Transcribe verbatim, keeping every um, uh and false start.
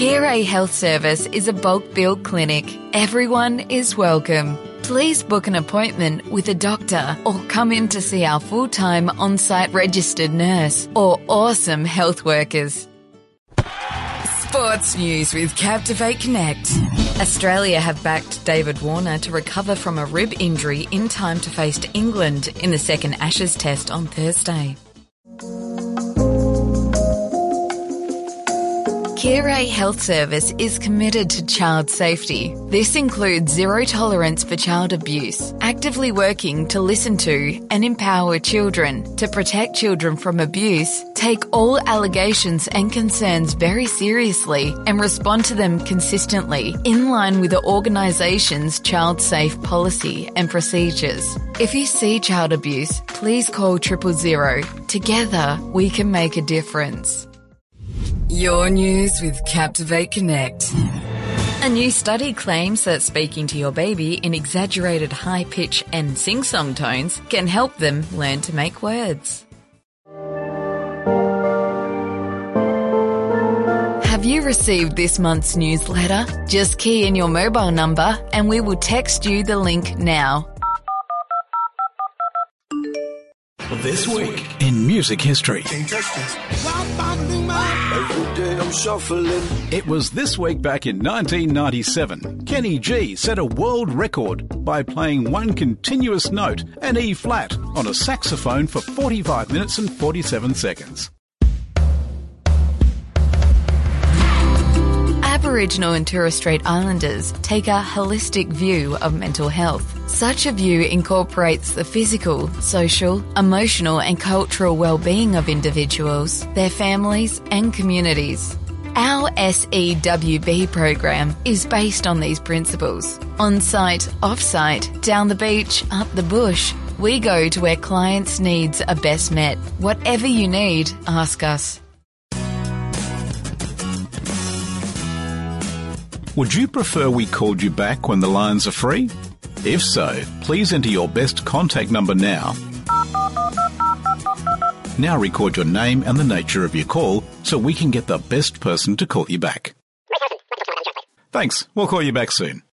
Kia Health Service is a bulk billed clinic. Everyone is welcome. Please book an appointment with a doctor or come in to see our full-time on-site registered nurse or awesome health workers. Sports news with Captivate Connect. Australia have backed David Warner to recover from a rib injury in time to face England in the second Ashes test on Thursday. Kia Health Service is committed to child safety. This includes zero tolerance for child abuse, actively working to listen to and empower children, to protect children from abuse, take all allegations and concerns very seriously and respond to them consistently in line with the organisation's child safe policy and procedures. If you see child abuse, please call triple zero. Together, we can make a difference. Your news with Captivate Connect. A new study claims that speaking to your baby in exaggerated high pitch and sing-song tones can help them learn to make words. Have you received this month's newsletter? Just key in your mobile number and we will text you the link now. This week in music history. It was this week back in nineteen ninety-seven. Kenny G set a world record by playing one continuous note, an E flat, on a saxophone for forty-five minutes and forty-seven seconds. Aboriginal and Torres Strait Islanders take a holistic view of mental health. Such a view incorporates the physical, social, emotional and cultural well-being of individuals, their families and communities. Our S E W B program is based on these principles. On-site, off-site, down the beach, up the bush, we go to where clients' needs are best met. Whatever you need, ask us. Would you prefer we called you back when the lines are free? If so, please enter your best contact number now. Now record your name and the nature of your call so we can get the best person to call you back. Thanks. We'll call you back soon.